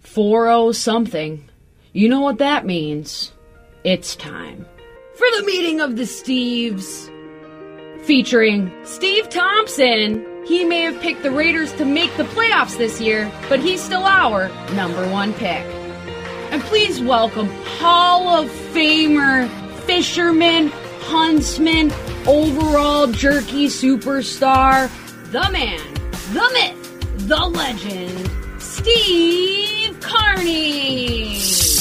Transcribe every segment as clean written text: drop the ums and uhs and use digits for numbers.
4:00 something. You know what that means. It's time for the meeting of the Steves. Featuring Steve Thompson. He may have picked the Raiders to make the playoffs this year, but he's still our number one pick. And please welcome Hall of Famer, fisherman, huntsman, overall jerky superstar, the man, the myth, the legend, Steve Carney.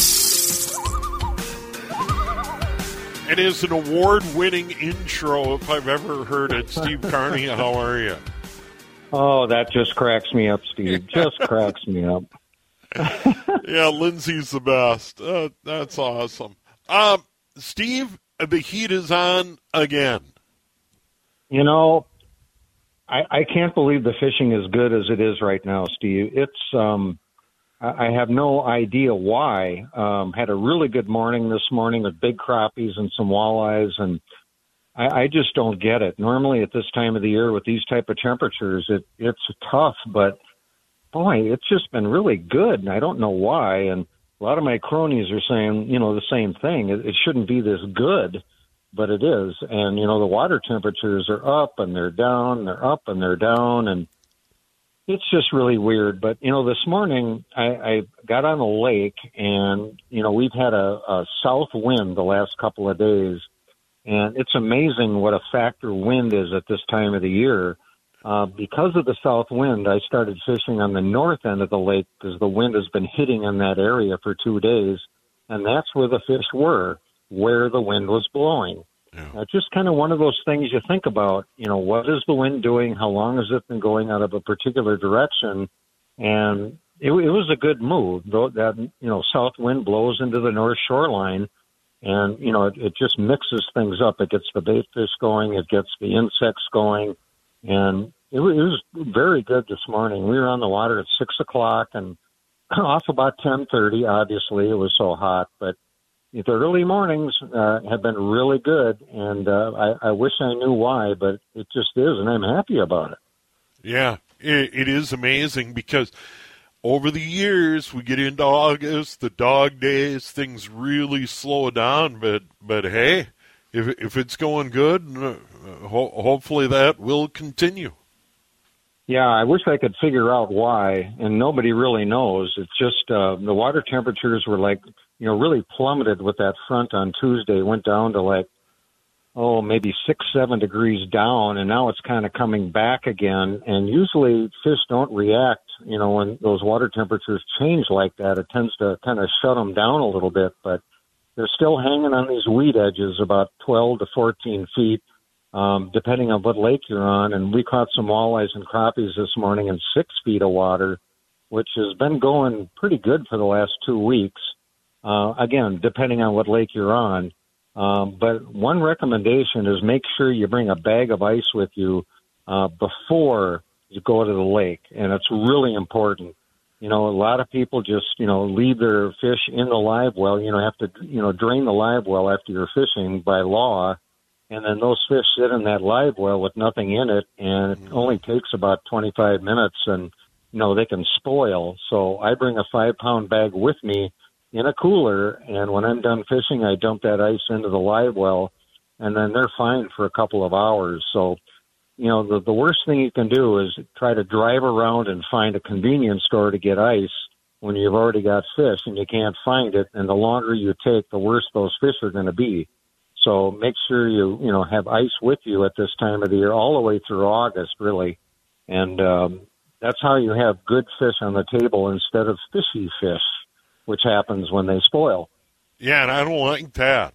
It is an award-winning intro if I've ever heard it. Steve Carney, how are you? Oh, that just cracks me up, Steve. Just cracks me up. Yeah, Lindsay's the best. That's awesome. Steve, the heat is on again. You know, I can't believe the fishing is good as it is right now, Steve. It's I have no idea why. Had a really good morning this morning with big crappies and some walleyes, and I just don't get it. Normally at this time of the year with these type of temperatures, it's tough, but boy, it's just been really good, and I don't know why. And a lot of my cronies are saying, the same thing. It shouldn't be this good, but it is. And, the water temperatures are up and they're down, they're up and they're down, and it's just really weird. But, this morning I got on a lake, and, we've had a south wind the last couple of days, and it's amazing what a factor wind is at this time of the year. Because of the south wind, I started fishing on the north end of the lake because the wind has been hitting in that area for 2 days, and that's where the fish were, where the wind was blowing. Yeah. Just kind of one of those things you think about, what is the wind doing? How long has it been going out of a particular direction? And it was a good move. That, south wind blows into the north shoreline, and, it just mixes things up. It gets the bait fish going. It gets the insects going. And it was very good this morning. We were on the water at 6 o'clock and off about 10:30. Obviously, it was so hot, but the early mornings have been really good, and I wish I knew why, but it just is, and I'm happy about it. Yeah, it is amazing because over the years we get into August, the dog days, things really slow down, but hey, if it's going good, hopefully that will continue. Yeah, I wish I could figure out why, and nobody really knows. It's just the water temperatures were really plummeted with that front on Tuesday. It went down to maybe 6-7 degrees down, and now it's kind of coming back again. And usually fish don't react, when those water temperatures change like that. It tends to kind of shut them down a little bit, but they're still hanging on these weed edges about 12 to 14 feet. Depending on what lake you're on. And we caught some walleyes and crappies this morning in 6 feet of water, which has been going pretty good for the last 2 weeks. Again, depending on what lake you're on. But one recommendation is make sure you bring a bag of ice with you before you go to the lake. And it's really important. A lot of people just, leave their fish in the live well. Have to, drain the live well after you're fishing by law. And then those fish sit in that live well with nothing in it, and it only takes about 25 minutes, and, they can spoil. So I bring a 5-pound bag with me in a cooler, and when I'm done fishing, I dump that ice into the live well, and then they're fine for a couple of hours. So, the worst thing you can do is try to drive around and find a convenience store to get ice when you've already got fish and you can't find it, and the longer you take, the worse those fish are going to be. So make sure you have ice with you at this time of the year, all the way through August, really. And that's how you have good fish on the table instead of fishy fish, which happens when they spoil. Yeah, and I don't like that.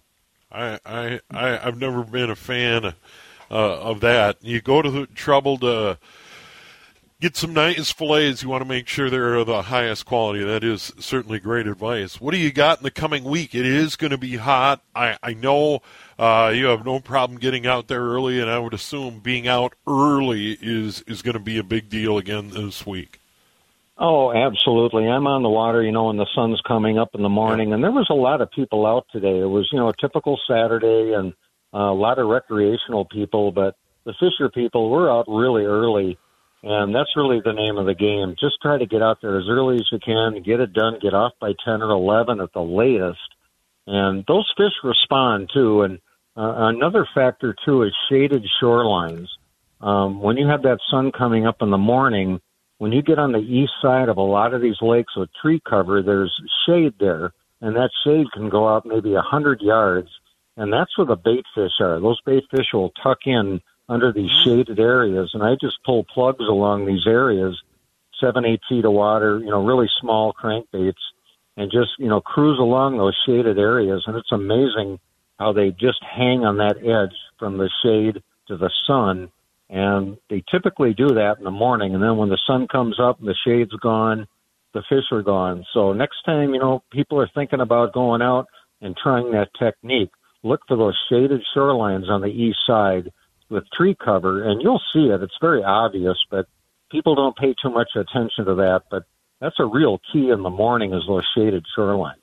I've never been a fan of that. You go to the trouble to get some nice fillets. You want to make sure they're the highest quality. That is certainly great advice. What do you got in the coming week? It is going to be hot. I know you have no problem getting out there early, and I would assume being out early is going to be a big deal again this week. Oh, absolutely. I'm on the water, when the sun's coming up in the morning, and there was a lot of people out today. It was, a typical Saturday and a lot of recreational people, but the fisher people were out really early. And that's really the name of the game. Just try to get out there as early as you can, get it done, get off by 10 or 11 at the latest. And those fish respond, too. And another factor, too, is shaded shorelines. When you have that sun coming up in the morning, when you get on the east side of a lot of these lakes with tree cover, there's shade there, and that shade can go out maybe 100 yards, and that's where the bait fish are. Those bait fish will tuck in under these shaded areas, and I just pull plugs along these areas, 7-8 feet of water, really small crankbaits, and just, cruise along those shaded areas, and it's amazing how they just hang on that edge from the shade to the sun. And they typically do that in the morning. And then when the sun comes up and the shade's gone, the fish are gone. So next time, people are thinking about going out and trying that technique, look for those shaded shorelines on the east side with tree cover, and you'll see it. It's very obvious, but people don't pay too much attention to that. But that's a real key in the morning, is those shaded shorelines.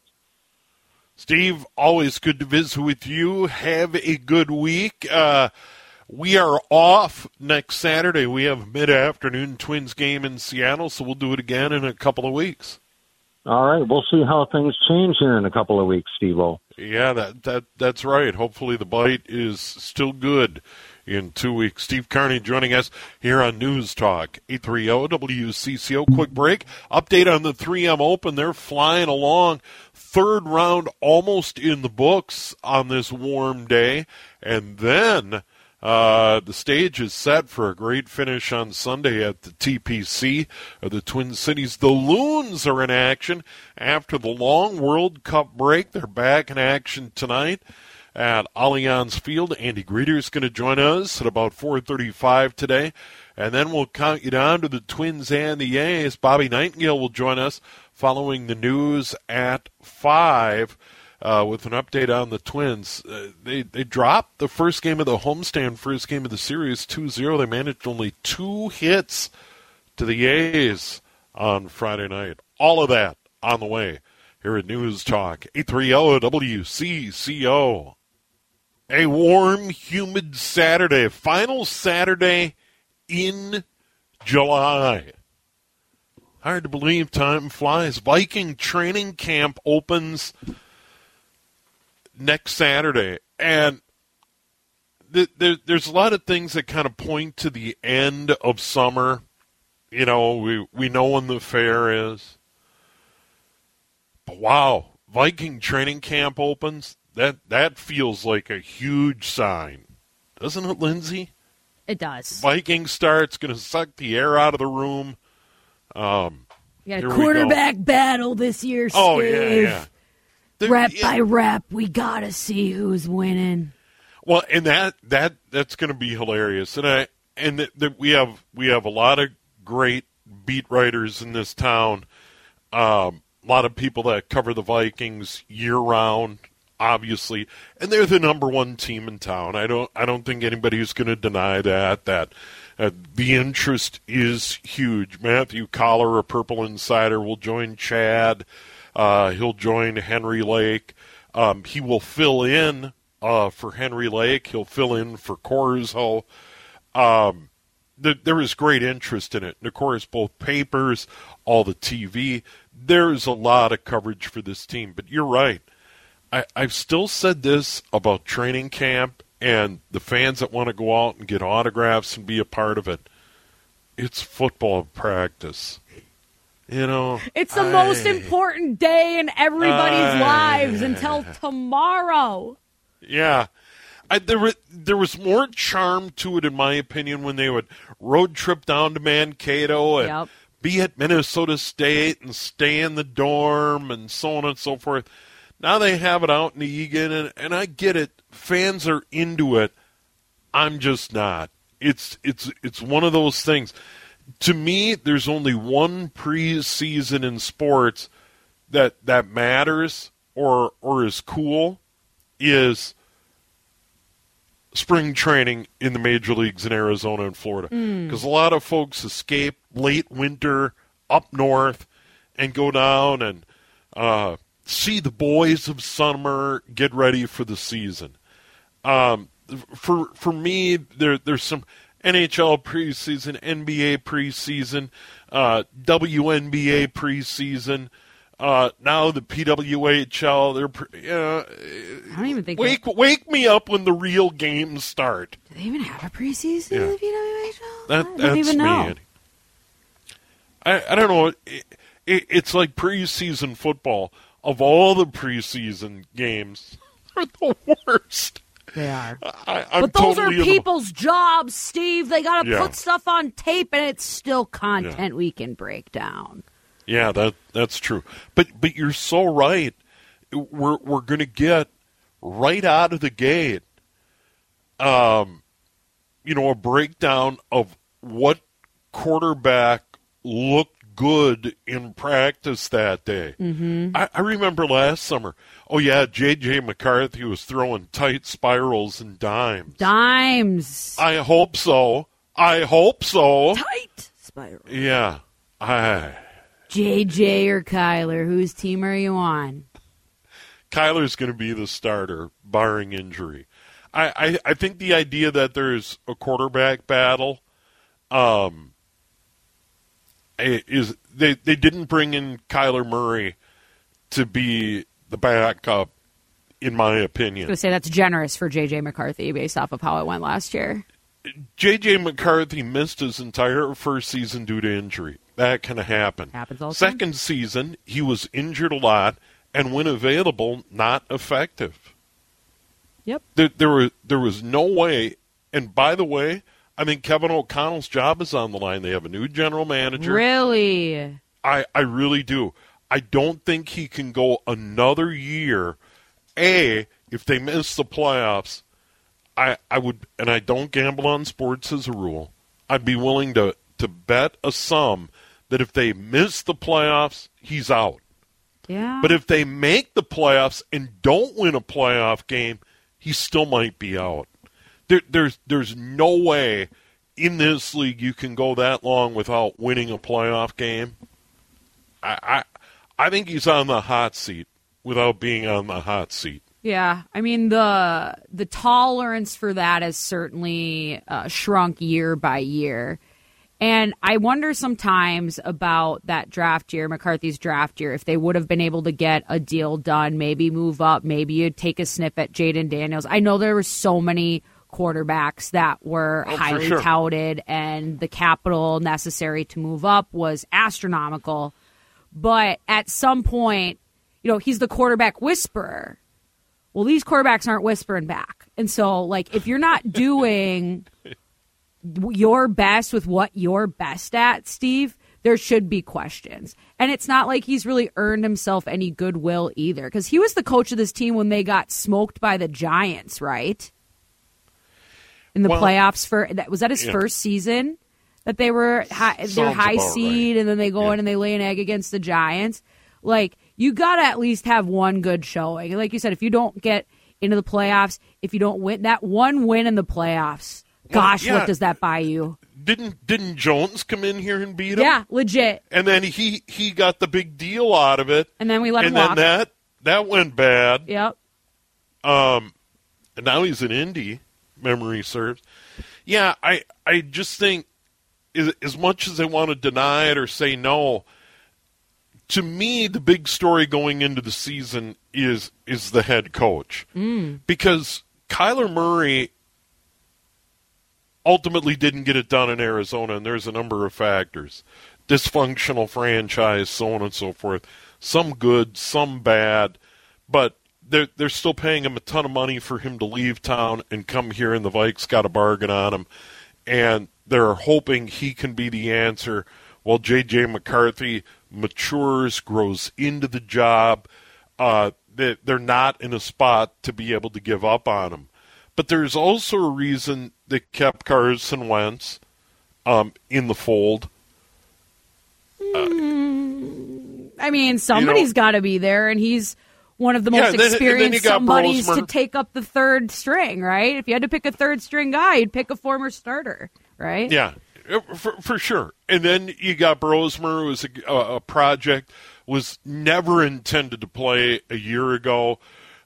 Steve, always good to visit with you. Have a good week. We are off next Saturday. We have a mid-afternoon Twins game in Seattle, so we'll do it again in a couple of weeks. All right. We'll see how things change here in a couple of weeks, Steve-O. Yeah, that's right. Hopefully the bite is still good in 2 weeks. Steve Carney joining us here on News Talk 830 WCCO. Quick break. Update on the 3M Open. They're flying along. Third round almost in the books on this warm day. And then the stage is set for a great finish on Sunday at the TPC of the Twin Cities. The Loons are in action after the long World Cup break. They're back in action tonight at Allianz Field. Andy Greeter is going to join us at about 4:35 today. And then we'll count you down to the Twins and the A's. Bobby Nightingale will join us following the news at 5. With an update on the Twins. They dropped the first game of the homestand, first game of the series, 2-0. They managed only 2 hits to the A's on Friday night. All of that on the way here at News Talk 830 WCCO. A warm, humid Saturday, final Saturday in July. Hard to believe time flies. Viking training camp opens next Saturday, and there's a lot of things that kind of point to the end of summer. We know when the fair is. But wow, Viking training camp opens, that feels like a huge sign. Doesn't it, Lindsay? It does. Viking start's going to suck the air out of the room. We got a quarterback battle this year, Steve. Oh, yeah. Rep by rep, we gotta see who's winning. Well, and that's going to be hilarious, and we have a lot of great beat writers in this town. A lot of people that cover the Vikings year round, obviously, and they're the number one team in town. I don't think anybody's going to deny that. The interest is huge. Matthew Collar, a Purple Insider, will join Chad. He'll join Henry Lake. He will fill in for Henry Lake. He'll fill in for Corzo. There is great interest in it. And, of course, both papers, all the TV. There's a lot of coverage for this team. But you're right. I've still said this about training camp and the fans that want to go out and get autographs and be a part of it. It's football practice. It's the most important day in everybody's lives until tomorrow. Yeah. There was more charm to it, in my opinion, when they would road trip down to Mankato and be at Minnesota State and stay in the dorm and so on and so forth. Now they have it out in Eagan, and I get it. Fans are into it. I'm just not. It's one of those things. To me, there's only one preseason in sports that matters or is cool, is spring training in the major leagues in Arizona and Florida. Because a lot of folks escape late winter up north and go down and see the boys of summer, get ready for the season. For me, there's some. NHL preseason, NBA preseason, WNBA preseason. Now the PWHL. I don't even think wake me up when the real games start. Do they even have a preseason in the PWHL? That's I don't even know. me. I don't know. It's like preseason football. Of all the preseason games, are the worst. They are. I'm but those totally are people's jobs, Steve. They got to Yeah. put stuff on tape, and it's still content we can break down. Yeah, that's true. But you're so right. We're going to get right out of the gate, a breakdown of what quarterback looked good in practice that day. Mm-hmm. I remember last summer. Oh yeah, J.J. McCarthy was throwing tight spirals and dimes. Dimes. I hope so. Tight spiral. Yeah. JJ or Kyler, whose team are you on? Kyler's going to be the starter, barring injury. I think the idea that there's a quarterback battle is they didn't bring in Kyler Murray to be the backup, in my opinion. I was going to say that's generous for J.J. McCarthy based off of how it went last year. J.J. McCarthy missed his entire first season due to injury. That can happen. Happens all the time. Second season, he was injured a lot, and when available, not effective. Yep. There was no way, and by the way, I think Kevin O'Connell's job is on the line. They have a new general manager. Really? I really do. I don't think he can go another year. If they miss the playoffs, I would, and I don't gamble on sports as a rule, I'd be willing to bet a sum that if they miss the playoffs, he's out. Yeah. But if they make the playoffs and don't win a playoff game, he still might be out. There's no way in this league you can go that long without winning a playoff game. I think he's on the hot seat without being on the hot seat. Yeah, I mean the tolerance for that has certainly shrunk year by year. And I wonder sometimes about that draft year, McCarthy's draft year, if they would have been able to get a deal done, maybe move up, maybe you'd take a sniff at Jaden Daniels. I know there were so many quarterbacks that were highly touted, and the capital necessary to move up was astronomical. But at some point, he's the quarterback whisperer. Well, these quarterbacks aren't whispering back. And so, if you're not doing your best with what you're best at, Steve, there should be questions. And it's not like he's really earned himself any goodwill either, because he was the coach of this team when they got smoked by the Giants, right? In the playoffs was that his first season that they were high seed, right. And then they go in and they lay an egg against the Giants. You got to at least have one good showing. And like you said, if you don't get into the playoffs, if you don't win that one win in the playoffs, what does that buy you? Didn't Jones come in here and beat him? Yeah, legit. And then he got the big deal out of it. And then we let him walk. And then that went bad. Yep. And now he's in Indy, memory serves. Yeah, I just think as much as they want to deny it or say no, to me the big story going into the season is the head coach. Because Kyler Murray ultimately didn't get it done in Arizona, and there's a number of factors. Dysfunctional franchise, so on and so forth. Some good, some bad, but they're still paying him a ton of money for him to leave town and come here, and the Vikes got a bargain on him. And they're hoping he can be the answer while J.J. McCarthy matures, grows into the job. They're not in a spot to be able to give up on him. But there's also a reason they kept Carson Wentz in the fold. I mean, somebody's got to be there, and he's one of the most experienced somebodies to take up the third string, right? If you had to pick a third string guy, you'd pick a former starter, right? Yeah, for sure. And then you got Brosmer, who was a project, was never intended to play a year ago.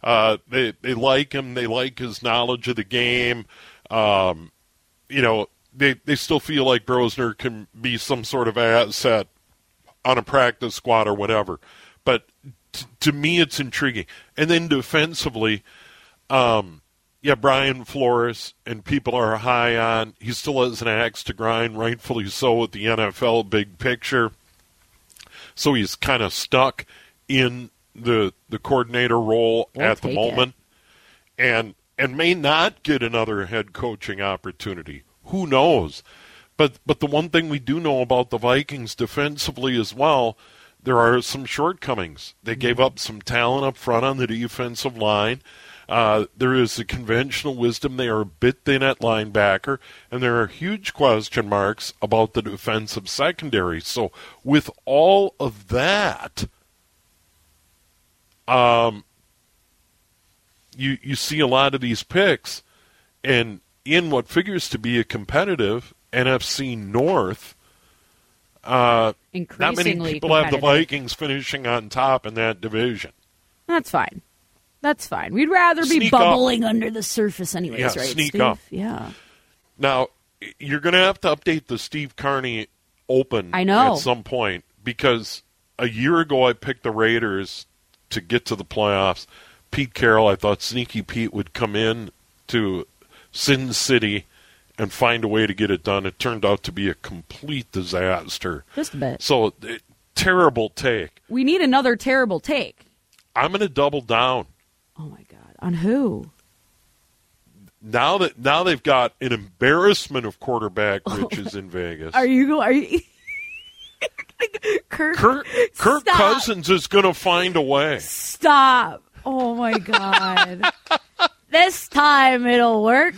They like him. They like his knowledge of the game. they still feel like Brosner can be some sort of asset on a practice squad or whatever. But to me, it's intriguing. And then defensively, Brian Flores, and people are high on. He still has an axe to grind, rightfully so, with the NFL big picture. So he's kind of stuck in the coordinator role at the moment, and may not get another head coaching opportunity. Who knows? But the one thing we do know about the Vikings defensively as well, there are some shortcomings. They gave up some talent up front on the defensive line. There is a conventional wisdom they are a bit thin at linebacker, and there are huge question marks about the defensive secondary. So with all of that, you see a lot of these picks, and in what figures to be a competitive NFC North, not many people have the Vikings finishing on top in that division. That's fine. That's fine. We'd rather be bubbling under the surface anyways, right, sneak Steve? up. Yeah. Now, you're going to have to update the Steve Carney Open at some point, because a year ago I picked the Raiders to get to the playoffs. Pete Carroll, I thought Sneaky Pete would come in to Sin City and find a way to get it done. It turned out to be a complete disaster. Just a bit. So, terrible take. We need another terrible take. I'm going to double down. Oh, my God. On who? Now they've got an embarrassment of quarterback riches in Vegas. Are you Kirk Cousins is going to find a way. Stop. Oh, my God. This time it'll work.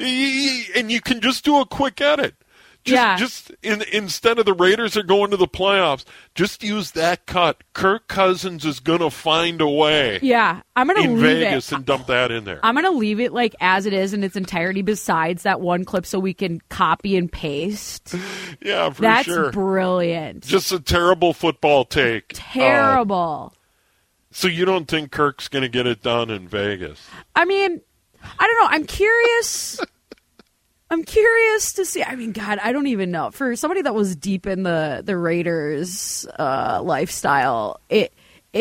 And you can just do a quick edit. Instead of the Raiders are going to the playoffs, just use that cut. Kirk Cousins is going to find a way. Yeah, I'm going to leave Vegas and dump that in there. I'm going to leave it like as it is in its entirety, besides that one clip, so we can copy and paste. Yeah, for sure. That's brilliant. Just a terrible football take. Terrible. So you don't think Kirk's going to get it done in Vegas? I mean, I don't know. I'm curious. I'm curious to see. I mean, God, I don't even know. For somebody that was deep in the Raiders lifestyle, it's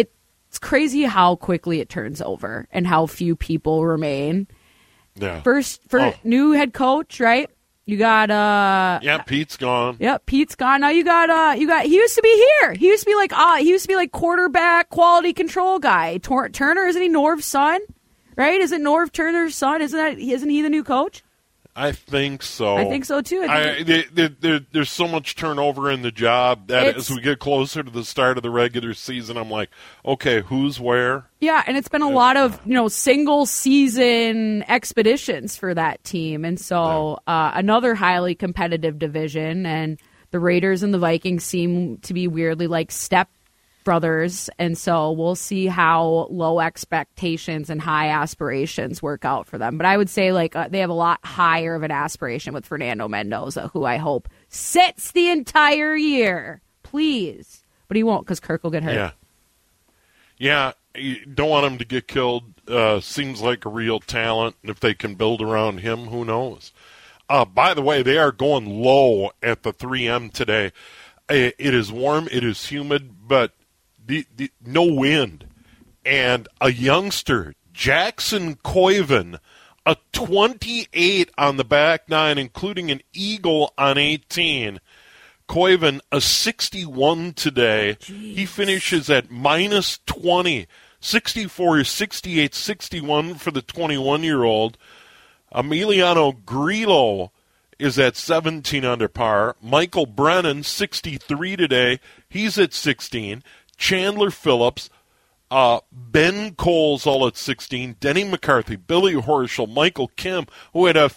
crazy how quickly it turns over and how few people remain. Yeah. New head coach, right? You got Pete's gone. Yep, Pete's gone. Now you got he used to be here. He used to be like quarterback quality control guy. Turner, isn't he Norv's son? Right? Isn't Norv Turner's son? Isn't he the new coach? I think so. I think so, too. There's so much turnover in the job that as we get closer to the start of the regular season, I'm like, okay, who's where? Yeah, and it's been a lot of single-season expeditions for that team. And so another highly competitive division, and the Raiders and the Vikings seem to be weirdly like step brothers, and so we'll see how low expectations and high aspirations work out for them. But I would say they have a lot higher of an aspiration with Fernando Mendoza, who I hope sits the entire year, please. But he won't, because Kirk will get hurt. Yeah. You don't want him to get killed. Seems like a real talent. If they can build around him, who knows? By the way, they are going low at the 3M today. It is warm. It is humid, but no wind. And a youngster, Jackson Koiven, a 28 on the back nine, including an eagle on 18. Koiven, a 61 today. Jeez. He finishes at minus 20. 64, 68, 61 for the 21-year-old. Emiliano Grillo is at 17 under par. Michael Brennan, 63 today. He's at 16. Chandler Phillips, Ben Coles all at 16. Denny McCarthy, Billy Horschel, Michael Kim, who had a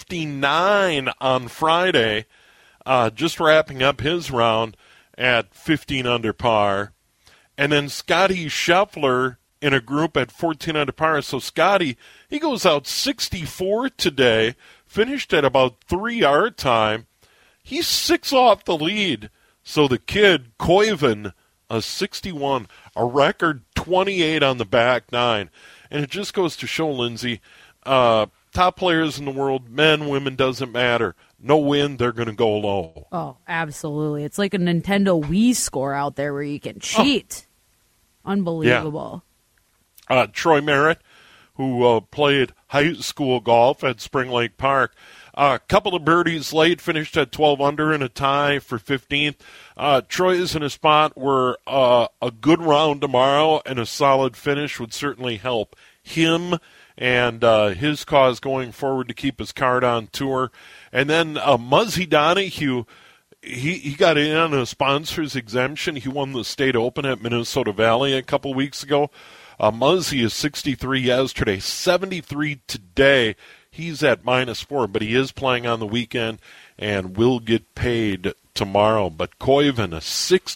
59 on Friday, just wrapping up his round at 15 under par. And then Scotty Scheffler in a group at 14 under par. So Scotty, he goes out 64 today, finished at about 3 our time. He's 6 off the lead. So the kid, Koiven, a 61, a record 28 on the back nine. And it just goes to show, Lindsay, top players in the world, men, women, doesn't matter. no wind, they're going to go low. Oh, absolutely. It's like a Nintendo Wii score out there where you can cheat. Unbelievable. Yeah. Troy Merritt, who played high school golf at Spring Lake Park, a couple of birdies late, finished at 12 under in a tie for 15th. Troy is in a spot where a good round tomorrow and a solid finish would certainly help him and his cause going forward to keep his card on tour. And then Muzzy Donahue, he got in on a sponsor's exemption. He won the state open at Minnesota Valley a couple weeks ago. Muzzy is 63 yesterday, 73 today. He's at -4, but he is playing on the weekend and will get paid tomorrow. But Koivu, a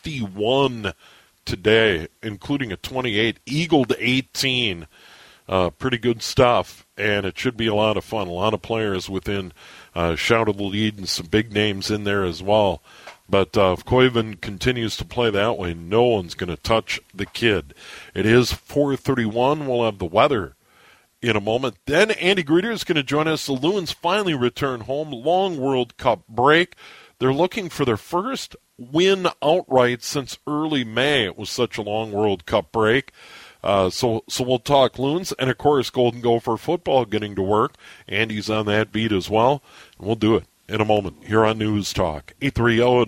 61 today, including a 28, eagled 18. Pretty good stuff, and it should be a lot of fun. A lot of players within shout of the lead and some big names in there as well. But if Koivu continues to play that way, no one's going to touch the kid. It is 4:31. We'll have the weather in a moment. Then Andy Greder is going to join us. The Loons finally return home. Long World Cup break. They're looking for their first win outright since early May. It was such a long World Cup break. So we'll talk Loons and, of course, Golden Gopher football getting to work. Andy's on that beat as well. And we'll do it in a moment here on News Talk 830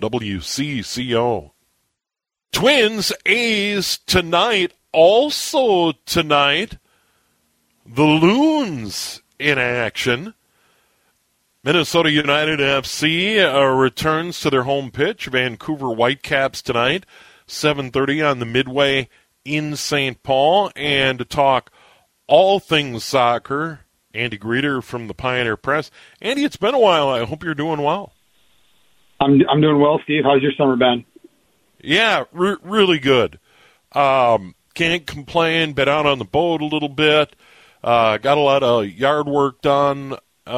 WCCO. Twins A's tonight. Also tonight, the Loons in action. Minnesota United FC returns to their home pitch. Vancouver Whitecaps tonight, 7:30 on the Midway in St. Paul. And to talk all things soccer, Andy Greder from the Pioneer Press. Andy, it's been a while. I hope you're doing well. I'm doing well, Steve. How's your summer been? Yeah, really good. Can't complain. Been out on the boat a little bit. Got a lot of yard work done.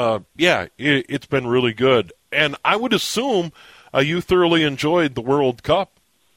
It's been really good. And I would assume you thoroughly enjoyed the World Cup.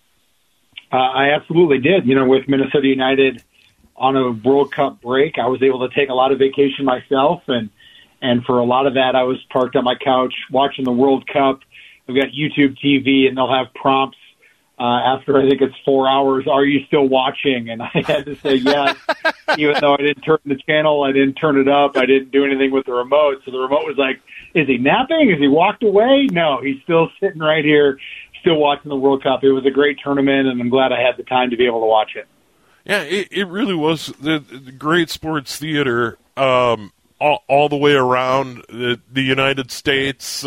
I absolutely did. You know, with Minnesota United on a World Cup break, I was able to take a lot of vacation myself, and for a lot of that, I was parked on my couch watching the World Cup. We've got YouTube TV, and they'll have prompts after I think it's 4 hours. Are you still watching? And I had to say yes, even though I didn't turn the channel, I didn't turn it up, I didn't do anything with the remote. So the remote was like, is he napping? Has he walked away? No, he's still sitting right here, still watching the World Cup. It was a great tournament, and I'm glad I had the time to be able to watch it. Yeah, it really was the great sports theater all the way around. The United States,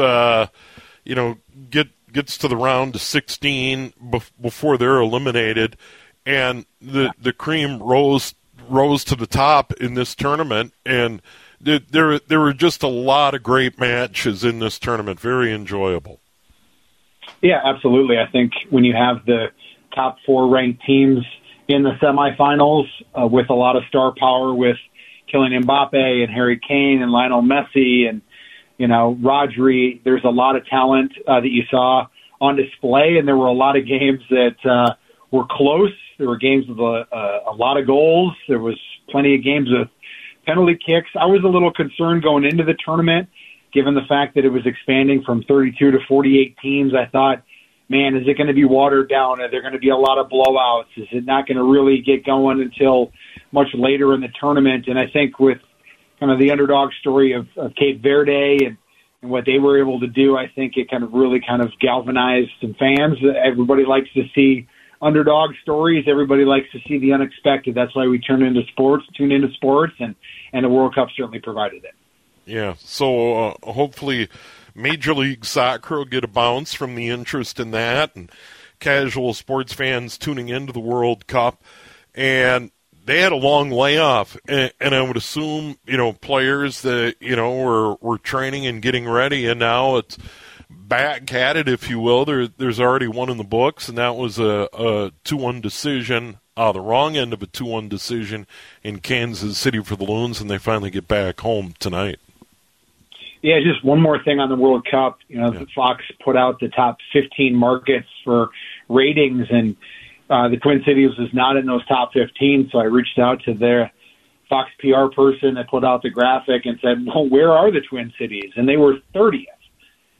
gets to the round of 16 before they're eliminated, and the cream rose to the top in this tournament, and there were just a lot of great matches in this tournament. Very enjoyable. Yeah, absolutely. I think when you have the top 4 ranked teams in the semifinals with a lot of star power with Kylian Mbappe and Harry Kane and Lionel Messi and, Rodri, there's a lot of talent that you saw on display, and there were a lot of games that were close. There were games with a lot of goals. There was plenty of games with penalty kicks. I was a little concerned going into the tournament, given the fact that it was expanding from 32 to 48 teams. I thought, man, is it going to be watered down? Are there going to be a lot of blowouts? Is it not going to really get going until much later in the tournament? And I think with kind of the underdog story of Cape Verde and what they were able to do, I think it really galvanized some fans. Everybody likes to see underdog stories. Everybody likes to see the unexpected. That's why we tune into sports, and the World Cup certainly provided it. Yeah, so hopefully Major League Soccer will get a bounce from the interest in that, and casual sports fans tuning into the World Cup. And they had a long layoff, and I would assume, players that, were training and getting ready, and now it's back at it, if you will. There's already one in the books, and that was a 2-1 decision, the wrong end of a 2-1 decision in Kansas City for the Loons, and they finally get back home tonight. Yeah, just one more thing on the World Cup. Fox put out the top 15 markets for ratings, and the Twin Cities is not in those top 15, so I reached out to their Fox PR person that put out the graphic and said, well, where are the Twin Cities? And they were 30th.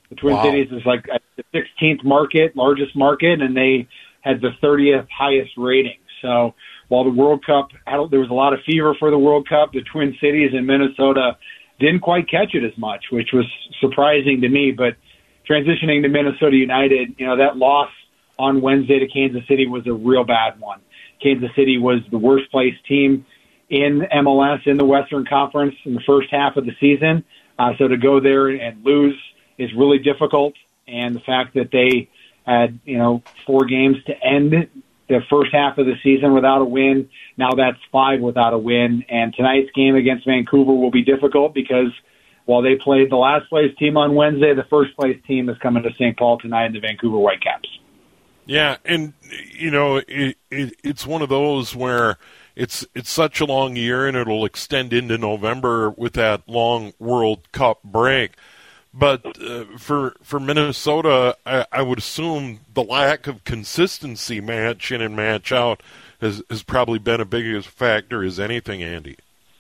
The Twin Cities is like the 16th largest market, and they had the 30th highest rating. So while the World Cup, there was a lot of fever for the World Cup, the Twin Cities and Minnesota didn't quite catch it as much, which was surprising to me. But transitioning to Minnesota United, that loss on Wednesday to Kansas City was a real bad one. Kansas City was the worst placed team in MLS in the Western Conference in the first half of the season. So to go there and lose is really difficult. And the fact that they had, 4 games to end the first half of the season without a win, now that's 5 without a win. And tonight's game against Vancouver will be difficult because while they played the last place team on Wednesday, the first place team is coming to St. Paul tonight in the Vancouver Whitecaps. Yeah, and it's one of those where it's such a long year, and it'll extend into November with that long World Cup break. But for Minnesota, I would assume the lack of consistency match in and match out has probably been a big factor as anything, Andy.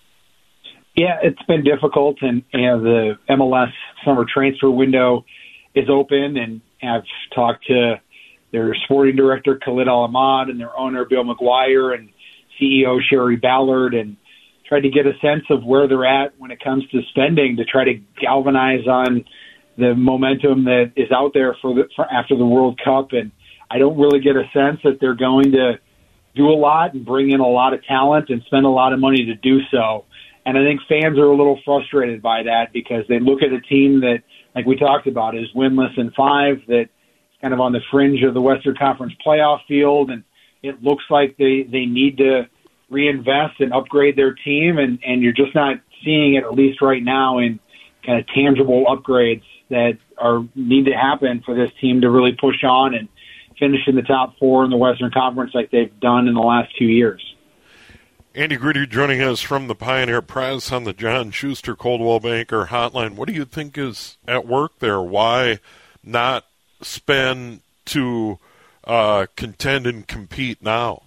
Yeah, it's been difficult, and the MLS summer transfer window is open, and I've talked to their sporting director, Khalid Al-Ahmad, and their owner, Bill McGuire, and CEO, Sherry Ballard, and tried to get a sense of where they're at when it comes to spending to try to galvanize on the momentum that is out there for after the World Cup. And I don't really get a sense that they're going to do a lot and bring in a lot of talent and spend a lot of money to do so. And I think fans are a little frustrated by that because they look at a team that, like we talked about, is winless in 5, that kind of on the fringe of the Western Conference playoff field, and it looks like they need to reinvest and upgrade their team, and you're just not seeing it, at least right now, in kind of tangible upgrades that need to happen for this team to really push on and finish in the top 4 in the Western Conference like they've done in the last 2 years. Andy Grudy joining us from the Pioneer Press on the John Schuster Coldwell Banker Hotline. What do you think is at work there? Why not spend to contend and compete now?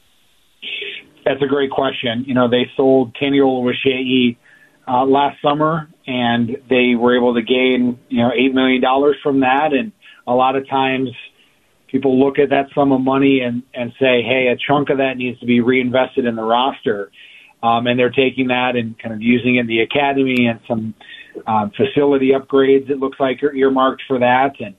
That's a great question. They sold Kenny Oluwaseyi last summer, and they were able to gain, $8 million from that. And a lot of times people look at that sum of money and say, hey, a chunk of that needs to be reinvested in the roster. And they're taking that and kind of using it in the academy, and some facility upgrades, it looks like, are earmarked for that. And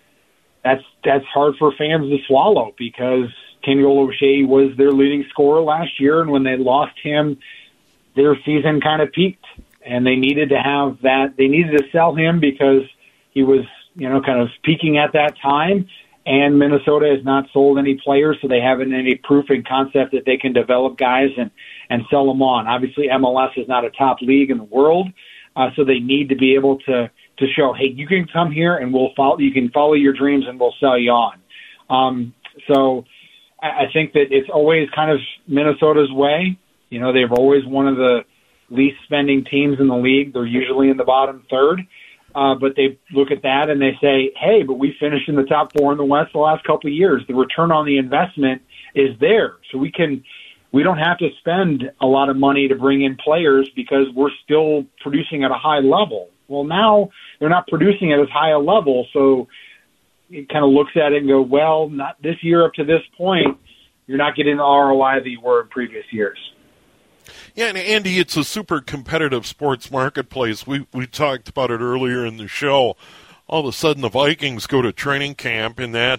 that's hard for fans to swallow because Kenny Oluwaseyi was their leading scorer last year, and when they lost him, their season kind of peaked, and they needed to have that. They needed to sell him because he was, kind of peaking at that time, and Minnesota has not sold any players, so they haven't any proof and concept that they can develop guys and sell them on. Obviously, MLS is not a top league in the world, so they need to be able to show, hey, you can come here and you can follow your dreams and we'll sell you on. So I think that it's always kind of Minnesota's way. They've always one of the least spending teams in the league. They're usually in the bottom third. But they look at that and they say, hey, but we finished in the top 4 in the West the last couple of years. The return on the investment is there. So we don't have to spend a lot of money to bring in players because we're still producing at a high level. Well, now they're not producing at as high a level, so it kind of looks at it and go, well, not this year up to this point, you're not getting the ROI that you were in previous years. Yeah, and Andy, it's a super competitive sports marketplace. We talked about it earlier in the show. All of a sudden, the Vikings go to training camp, and that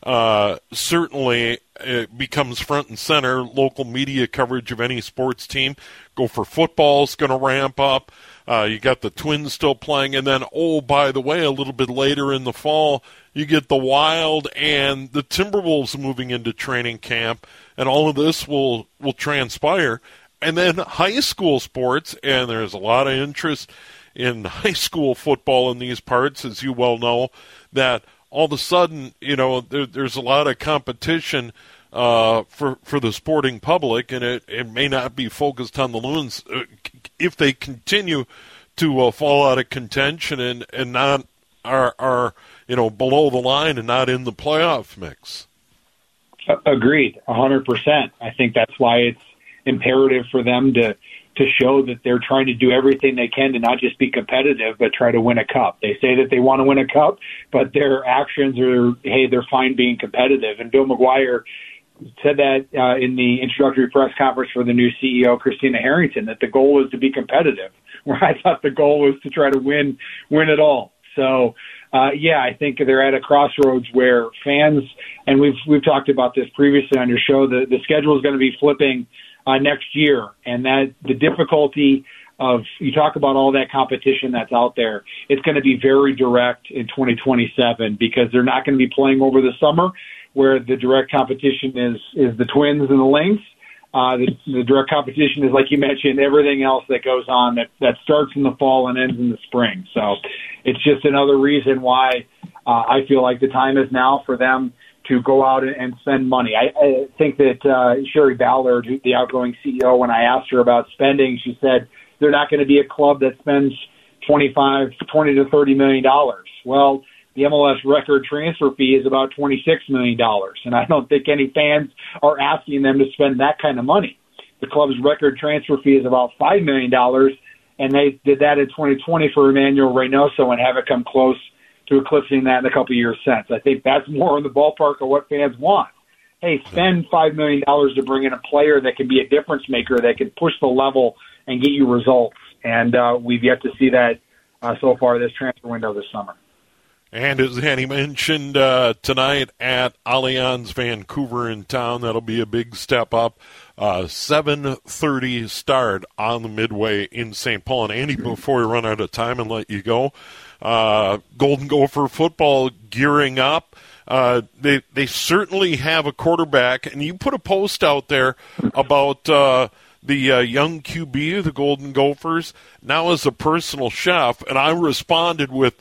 certainly becomes front and center. Local media coverage of any sports team. Go for football is going to ramp up. You got the Twins still playing, and then, by the way, a little bit later in the fall, you get the Wild and the Timberwolves moving into training camp, and all of this will transpire. And then high school sports, and there's a lot of interest in high school football in these parts, as you well know, that all of a sudden, there's a lot of competition for the sporting public, and it may not be focused on the Loons if they continue to fall out of contention and not are below the line and not in the playoff mix. Agreed, 100%. I think that's why it's imperative for them to to show that they're trying to do everything they can to not just be competitive, but try to win a cup. They say that they want to win a cup, but their actions are, hey, they're fine being competitive. And Bill McGuire said that in the introductory press conference for the new CEO, Christina Harrington, that the goal was to be competitive, where I thought the goal was to try to win it all. So, I think they're at a crossroads where fans, and we've talked about this previously on your show, the schedule is going to be flipping next year, and that the difficulty of, you talk about all that competition that's out there, it's going to be very direct in 2027 because they're not going to be playing over the summer, where the direct competition is the Twins and the Lynx. The direct competition is, like you mentioned, everything else that goes on that starts in the fall and ends in the spring. So it's just another reason why I feel like the time is now for them to go out and spend money. I think that Sherry Ballard, the outgoing CEO, when I asked her about spending, she said they're not going to be a club that spends $20 to $30 million. Well, the MLS record transfer fee is about $26 million, and I don't think any fans are asking them to spend that kind of money. The club's record transfer fee is about $5 million, and they did that in 2020 for Emmanuel Reynoso and haven't come close to eclipsing that in a couple of years since. I think that's more in the ballpark of what fans want. Hey, spend $5 million to bring in a player that can be a difference maker, that can push the level and get you results, and we've yet to see that so far this transfer window this summer. And as Hanny mentioned, tonight at Allianz Vancouver in town, that'll be a big step up. 7:30 start on the Midway in St. Paul. And Andy, before we run out of time and let you go, Golden Gopher football gearing up. They certainly have a quarterback, and you put a post out there about the young QB of the Golden Gophers now as a personal chef, and I responded with,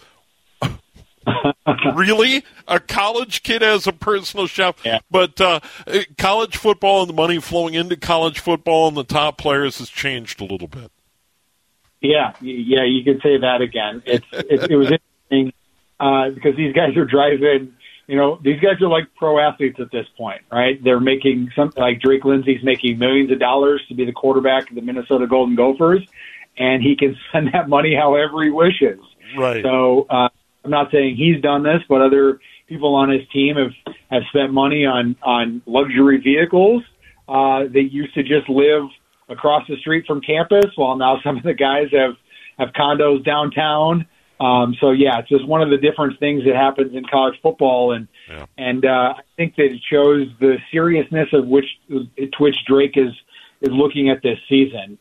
really? A college kid as a personal chef? Yeah. But college football and the money flowing into college football and the top players has changed a little bit. Yeah, you could say that again. It was interesting because these guys are driving, these guys are like pro athletes at this point, right? They're making something like Drake Lindsey's making millions of dollars to be the quarterback of the Minnesota Golden Gophers, and he can spend that money however he wishes. Right. So, I'm not saying he's done this, but other people on his team have spent money on luxury vehicles. They used to just live across the street from campus, while now some of the guys have condos downtown. It's just one of the different things that happens in college football, and I think that it shows the seriousness of which Drake is looking at this season.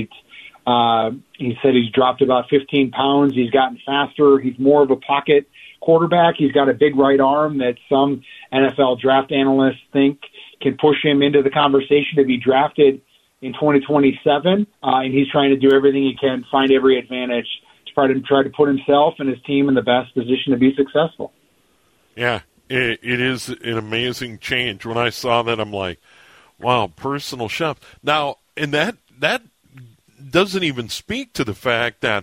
He said he's dropped about 15 pounds. He's gotten faster. He's more of a pocket quarterback. He's got a big right arm that some NFL draft analysts think can push him into the conversation to be drafted in 2027. And he's trying to do everything he can, find every advantage to try to put himself and his team in the best position to be successful. Yeah, it is an amazing change. When I saw that, I'm like, wow, personal chef. Now, and that doesn't even speak to the fact that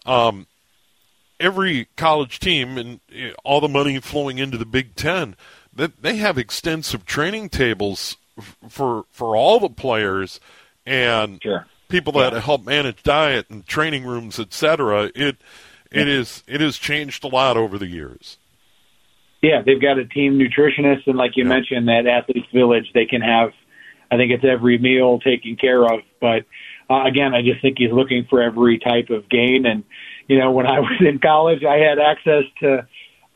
every college team and all the money flowing into the Big Ten, that they have extensive training tables for all the players and people that help manage diet and training rooms, etc. It has changed a lot over the years. Yeah, they've got a team nutritionist, and like you mentioned, that Athletes Village, they can have, I think it's every meal taken care of, but again, I just think he's looking for every type of gain. And, when I was in college, I had access to,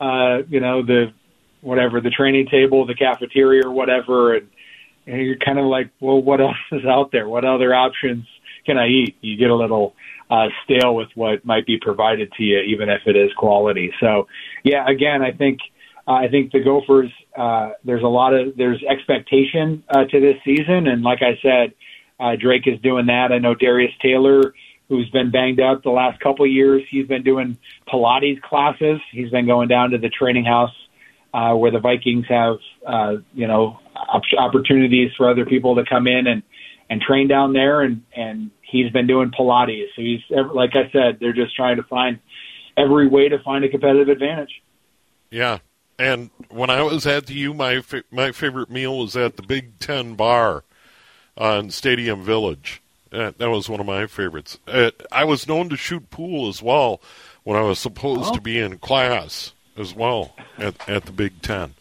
the training table, the cafeteria or whatever. And you're kind of like, well, what else is out there? What other options can I eat? You get a little stale with what might be provided to you, even if it is quality. So, again, I think the Gophers, there's expectation to this season. And like I said, Drake is doing that. I know Darius Taylor, who's been banged up the last couple of years, he's been doing Pilates classes. He's been going down to the training house where the Vikings have, opportunities for other people to come in and train down there. And he's been doing Pilates. So he's, like I said, they're just trying to find every way to find a competitive advantage. Yeah. And when I was at the U, my favorite meal was at the Big Ten bar in Stadium Village. That was one of my favorites. I was known to shoot pool as well when I was supposed to be in class as well at the Big Ten.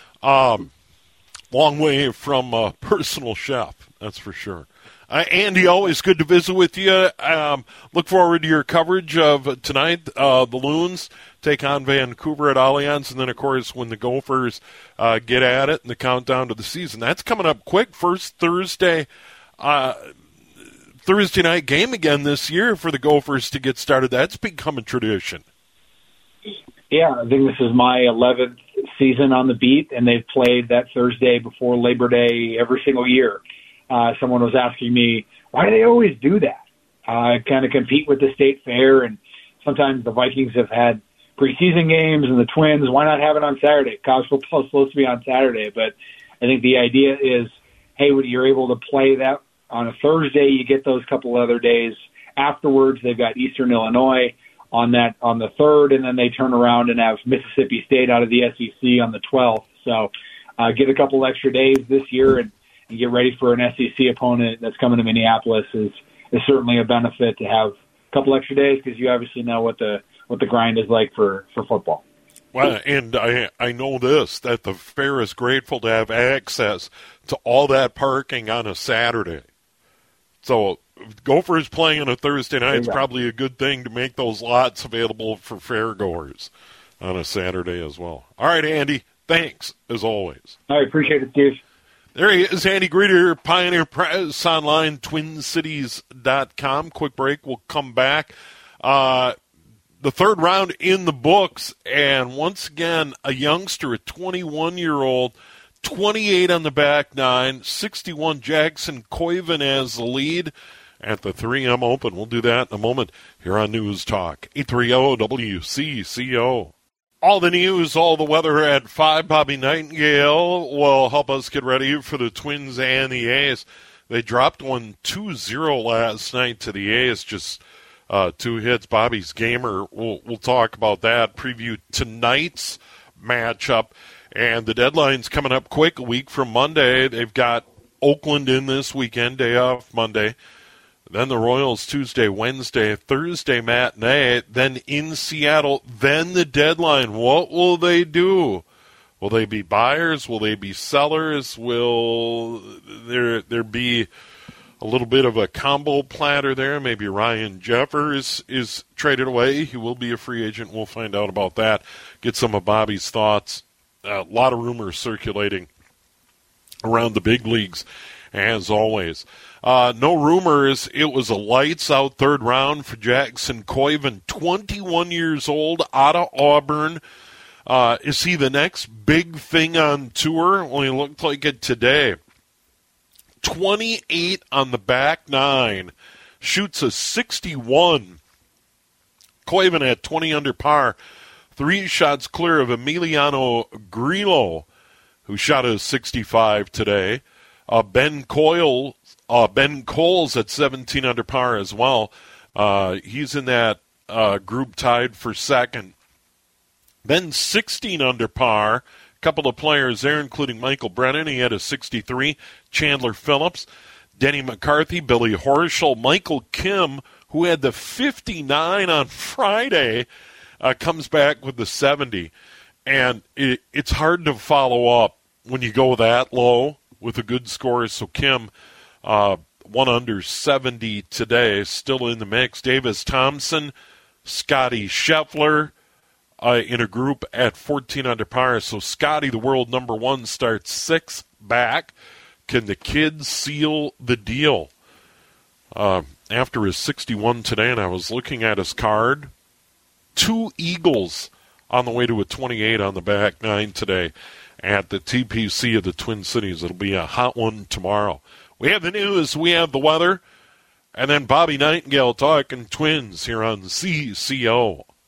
Long way from a personal chef, that's for sure. Andy, always good to visit with you. Look forward to your coverage of tonight. The Loons take on Vancouver at Allianz, and then, of course, when the Gophers get at it and the countdown to the season. That's coming up quick. First Thursday night game again this year for the Gophers to get started. That's become a tradition. Yeah, I think this is my 11th season on the beat, and they've played that Thursday before Labor Day every single year. Someone was asking me, why do they always do that? Kind of compete with the state fair, and sometimes the Vikings have had preseason games and the Twins. Why not have it on Saturday? College football is supposed to be on Saturday, but I think the idea is, hey, when you're able to play that on a Thursday, you get those couple other days afterwards. They've got Eastern Illinois on the 3rd, and then they turn around and have Mississippi State out of the SEC on the 12th. So get a couple extra days this year and get ready for an SEC opponent that's coming to Minneapolis is certainly a benefit to have a couple extra days, because you obviously know what the grind is like for football. Well, and I know this, that the fair is grateful to have access to all that parking on a Saturday. So Gophers playing on a Thursday night is probably a good thing to make those lots available for fairgoers on a Saturday as well. All right, Andy, thanks, as always. I appreciate it, Steve. There he is, Andy Greder, Pioneer Press Online, TwinCities.com. Quick break. We'll come back. The third round in the books, and once again, a youngster, a 21-year-old, 28 on the back nine, 61 Jackson Koiven as the lead at the 3M Open. We'll do that in a moment here on News Talk 830 WCCO. All the news, all the weather at 5. Bobby Nightingale will help us get ready for the Twins and the A's. They dropped one 2-0 last night to the A's, just 2 hits. Bobby's gamer. We'll talk about that. Preview tonight's matchup. And the deadline's coming up quick, a week from Monday. They've got Oakland in this weekend, day off Monday. Then the Royals Tuesday, Wednesday, Thursday matinee, then in Seattle, then the deadline. What will they do? Will they be buyers? Will they be sellers? Will there be a little bit of a combo platter there? Maybe Ryan Jeffers is traded away. He will be a free agent. We'll find out about that. Get some of Bobby's thoughts. A lot of rumors circulating around the big leagues, as always. No rumors. It was a lights-out third round for Jackson Koiven, 21 years old, out of Auburn. Is he the next big thing on tour? Well, he looked like it today. 28 on the back nine, shoots a 61. Koiven at 20 under par, 3 shots clear of Emiliano Grillo, who shot a 65 today. Ben Coles at 17 under par as well. He's in that group tied for second. Then 16 under par. A couple of players there, including Michael Brennan. He had a 63. Chandler Phillips, Denny McCarthy, Billy Horschel, Michael Kim, who had the 59 on Friday, comes back with the 70. And it's hard to follow up when you go that low with a good score. So Kim, 1 under 70 today, still in the mix. Davis Thompson, Scotty Scheffler in a group at 14 under par. So Scotty, the world number 1, starts 6th back. Can the kid seal the deal? After his 61 today, and I was looking at his card, 2 eagles on the way to a 28 on the back nine today at the TPC of the Twin Cities. It'll be a hot one tomorrow. We have the news, we have the weather, and then Bobby Nightingale talking Twins here on CCO.